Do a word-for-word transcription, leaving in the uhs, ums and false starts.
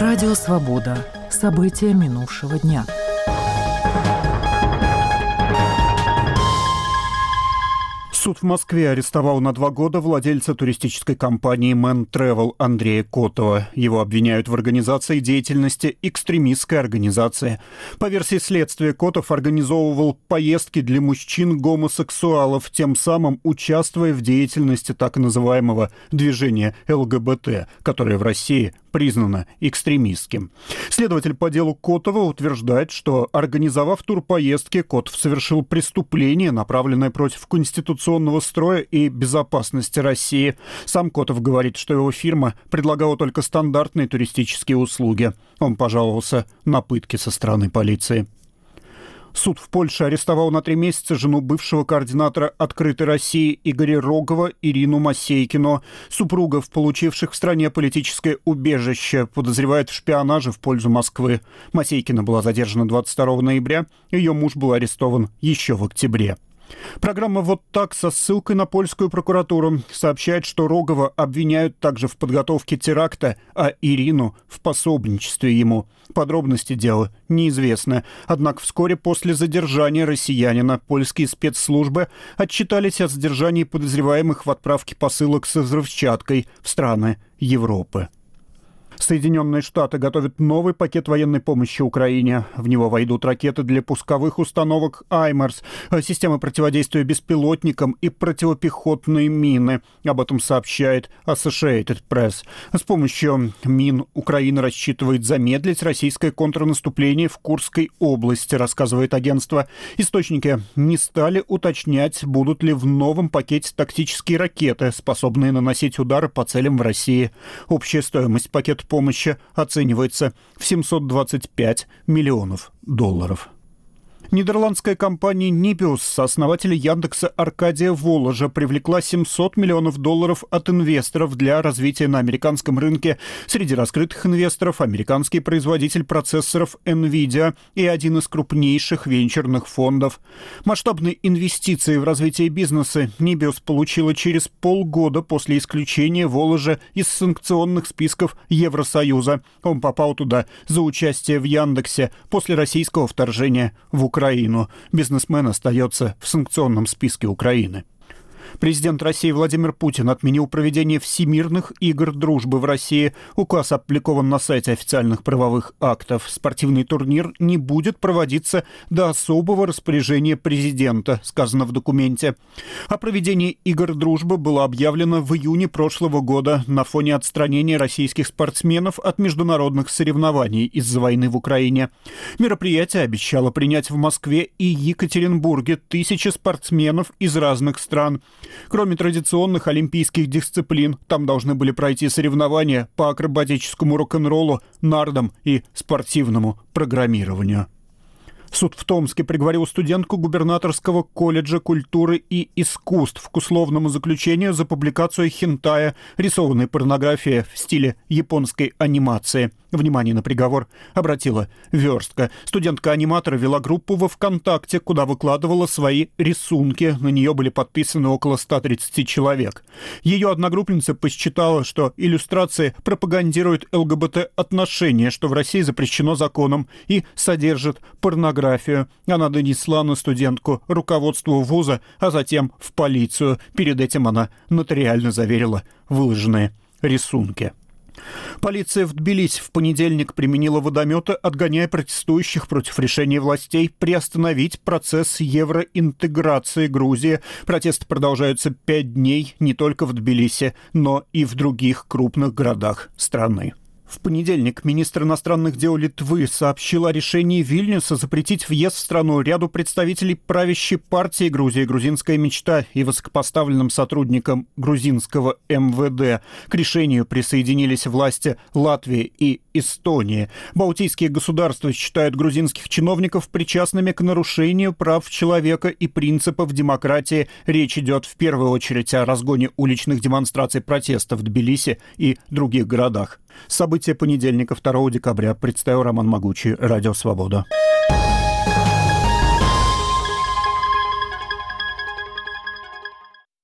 Радио «Свобода». События минувшего дня. Суд в Москве арестовал на два года владельца туристической компании «Мэн Тревел» Андрея Котова. Его обвиняют в организации деятельности экстремистской организации. По версии следствия, Котов организовывал поездки для мужчин-гомосексуалов, тем самым участвуя в деятельности так называемого движения эл гэ бэ тэ, которое в России признано экстремистским. Следователь по делу Котова утверждает, что, организовав турпоездки, Котов совершил преступление, направленное против конституционного строя и безопасности России. Сам Котов говорит, что его фирма предлагала только стандартные туристические услуги. Он пожаловался на пытки со стороны полиции. Суд в Польше арестовал на три месяца жену бывшего координатора «Открытой России» Игоря Рогова Ирину Мосейкину. Супругов, получивших в стране политическое убежище, подозревают в шпионаже в пользу Москвы. Мосейкина была задержана двадцать второго ноября, ее муж был арестован еще в октябре. Программа «Вот так» со ссылкой на польскую прокуратуру сообщает, что Рогова обвиняют также в подготовке теракта, а Ирину в пособничестве ему. Подробности дела неизвестны. Однако вскоре после задержания россиянина польские спецслужбы отчитались о задержании подозреваемых в отправке посылок со взрывчаткой в страны Европы. Соединенные Штаты готовят новый пакет военной помощи Украине. В него войдут ракеты для пусковых установок «Аймарс», системы противодействия беспилотникам и противопехотные мины. Об этом сообщает Associated Press. С помощью мин Украина рассчитывает замедлить российское контрнаступление в Курской области, рассказывает агентство. Источники не стали уточнять, будут ли в новом пакете тактические ракеты, способные наносить удары по целям в России. Общая стоимость пакета помощи оценивается в семьсот двадцать пять миллионов долларов. Нидерландская компания Nibius, сооснователь Яндекса Аркадия Воложа, привлекла семьсот миллионов долларов от инвесторов для развития на американском рынке. Среди раскрытых инвесторов американский производитель процессоров NVIDIA и один из крупнейших венчурных фондов. Масштабные инвестиции в развитие бизнеса Nibius получила через полгода после исключения Воложа из санкционных списков Евросоюза. Он попал туда за участие в Яндексе после российского вторжения в Украину. Украину. Бизнесмен остается в санкционном списке Украины. Президент России Владимир Путин отменил проведение Всемирных игр дружбы в России. Указ опубликован на сайте официальных правовых актов. Спортивный турнир не будет проводиться до особого распоряжения президента, сказано в документе. О проведении игр дружбы было объявлено в июне прошлого года на фоне отстранения российских спортсменов от международных соревнований из-за войны в Украине. Мероприятие обещало принять в Москве и Екатеринбурге тысячи спортсменов из разных стран. Кроме традиционных олимпийских дисциплин, там должны были пройти соревнования по акробатическому рок-н-роллу, нардам и спортивному программированию. Суд в Томске приговорил студентку губернаторского колледжа культуры и искусств к условному заключению за публикацию хентая, рисованной порнографии в стиле японской анимации. Внимание на приговор обратила Верстка. Студентка-аниматор вела группу во ВКонтакте, куда выкладывала свои рисунки. На нее были подписаны около ста тридцати человек. Ее одногруппница посчитала, что иллюстрации пропагандируют эл гэ бэ тэ-отношения, что в России запрещено законом, и содержит порнографию. Она донесла на студентку руководству вуза, а затем в полицию. Перед этим она нотариально заверила выложенные рисунки. Полиция в Тбилиси в понедельник применила водометы, отгоняя протестующих против решения властей приостановить процесс евроинтеграции Грузии. Протесты продолжаются пять дней не только в Тбилиси, но и в других крупных городах страны. В понедельник министр иностранных дел Литвы сообщил о решении Вильнюса запретить въезд в страну ряду представителей правящей партии Грузии «Грузинская мечта» и высокопоставленным сотрудникам грузинского эм вэ дэ. К решению присоединились власти Латвии и Эстонии. Балтийские государства считают грузинских чиновников причастными к нарушению прав человека и принципов демократии. Речь идет в первую очередь о разгоне уличных демонстраций протеста в Тбилиси и других городах. События понедельника, второго декабря. Представил Роман Могучий, Радио «Свобода».